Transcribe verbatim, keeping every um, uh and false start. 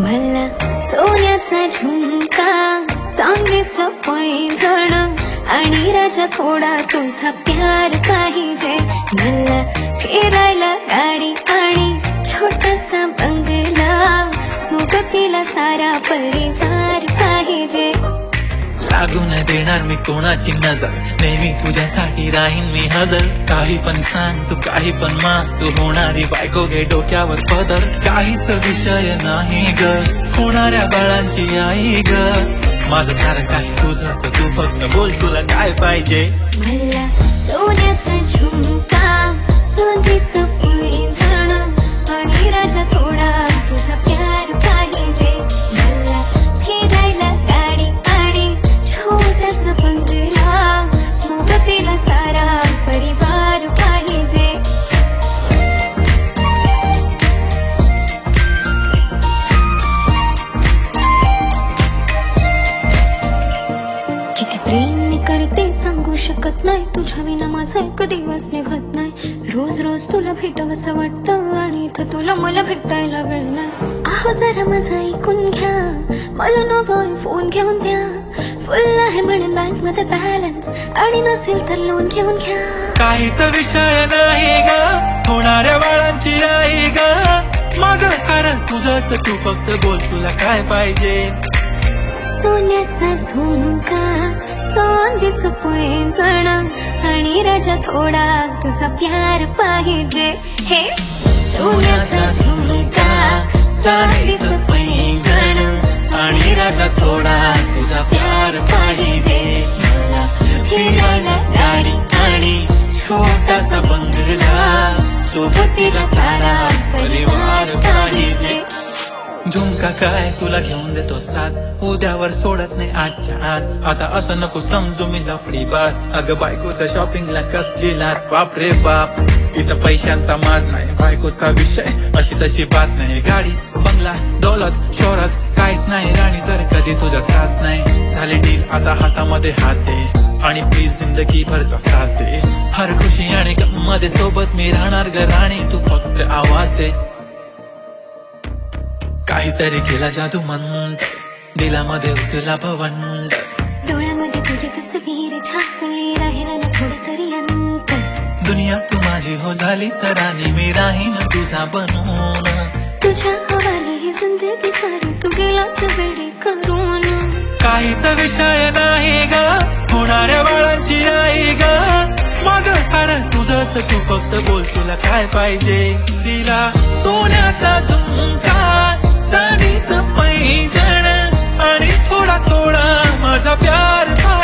भला सोन्याचा झुमका, चांदीचं पैंजण आणि राजा थोडा तुझा प्यार पाहिजे. भला फिरायला गाडी आणि छोटासा बंगला, सोबतीला सारा परिवार पाहिजे. लागू नाही देणार मी कोणाची नजर, नेहमी तुझ्यासाठी राहीन मी हजर. काही पण सांग तू, काही पण मान, तू होणारी बायको घे डोक्यावर पदर. काहीच विषय नाही ग, होणाऱ्या बाळांची आई ग. माझं सारं काही तुझंच, तू फक्त बोल तुला काय पाहिजे. भला सोन्याचा झुमका, चांदीचं पैंजण आणि राजा थोडा तुझा प्यार पाहिजे. भला फिरायला गाडी आणि छोटासा बंगला, सोबतीला सारा परिवार पाहिजे. किती प्रेम मी करते सांगू शकत नाही, तुझ्या विना माझा एक दिवस निघत नाही. रोज रोज तुला भेटावंसं वाटतं आणि इथं तुला मला भेटायला वेळ नाही. आहो जरा माझं ऐकून घ्या, मला नवं फोन घेऊन द्या. फुल आहे म्हणे बँक मध्ये बॅलन्स, आणि नसेल तर लोन घेऊन घ्या. काहीच विषय नाही ग, होणाऱ्या बाळांची आई ग. माझं सारं तुझंच, तू फक्त बोल तुला काय पाहिजे. सोन्याचा झुमका, चांदीचं पैंजण आणि राजा थोडा तुझा प्यार पाहिजे. हे सोन्याचा झुमका, चांदीचं पैंजण आणि राजा थोडा तुझा प्यार पाहिजे. मला फिरायला गाडी आणि छोटासा बंगला, सोबतीला सारा परिवार पाहिजे. झुमका काय तुला घेऊन देतो साथ, उद्यावर सोडत नाही आजच्या आज. आता असं नको समजू मी लफडी बात, अगं बायकोच्या शॉपिंगला कसली लाच. बाप रे बाप, इथं पैशांचा माज नाही, बायकोचा विषय अशी तशी बात नाही. गाडी बंगला दौलत शोहरत काहीच नाही राणी, जर कधी तुझ्या साथ नाही झाली डील. आता हातामध्ये हात दे आणि प्लीज जिंदगी भरचा साथ दे. हर खुशी आणि गम मध्ये सोबत मी राहणार ग राणी, तू फक्त आवाज दे. काहीतरी केला जादू मंत, दिलामध्ये उतरला भवंड. डोळ्यामध्ये तुझी तस्वीर छापली, राहिला ना थोडं तरी अंत. दुनिया तू माझी हो झाली सरानी, मी राहीन तुझा बनून. तुझ्या हवाली ही जिंदगी सारी, तू गेलास वेडी करून. काहीच विषय नाही ग, होणाऱ्या बाळांची आई ग. माझं सारं तुझंच, तू फक्त बोल तुला काय पाहिजे. दिला सोन्याचा झुमका, चांदीचं पैंजण आणि थोडा थोडा माझा प्यार.